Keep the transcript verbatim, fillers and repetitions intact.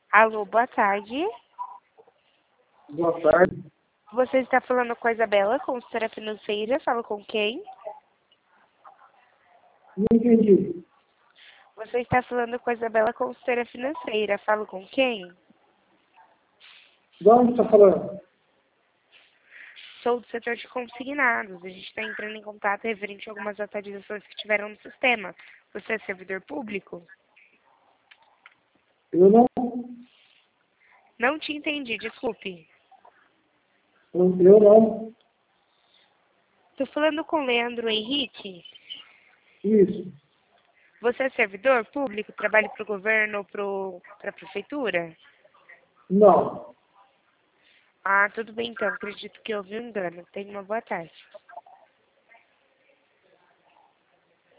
Alô, boa tarde. Boa tarde. Você está falando com a Isabela, consultora financeira. Falo com quem? Não entendi. Você está falando com a Isabela, consultora financeira. Falo com quem? De onde está falando? Sou do setor de consignados. A gente está entrando em contato referente a algumas atualizações que tiveram no sistema. Você é servidor público? Eu não, Não te entendi, desculpe. eu não. Estou falando com o Leandro Henrique. Isso. Você é servidor público? Trabalha para o governo ou para a prefeitura? Não. Ah, tudo bem então. Acredito que houve um engano. Tenha uma boa tarde.